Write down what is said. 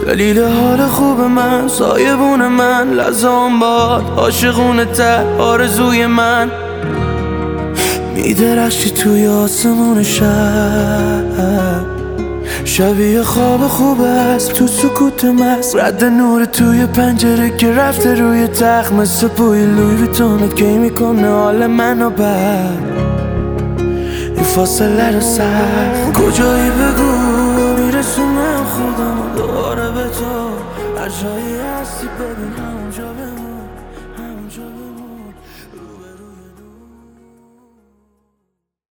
دلیل حال خوب من، سایبون من، لحظه‌ام باد، عاشقونه تر آرزوی من. میدرخشی توی آسمون شب، شبیه خواب خوب است تو سکوت مست. رد نور توی پنجره که رفته روی تخت، مثل بوی لوی ویتونت کی میکنه حال منو بد. این فاصله رو سخت کجایی بگو، میرسونم خودم دوباره به تو. هر جایی هستی ببین همونجا بمون.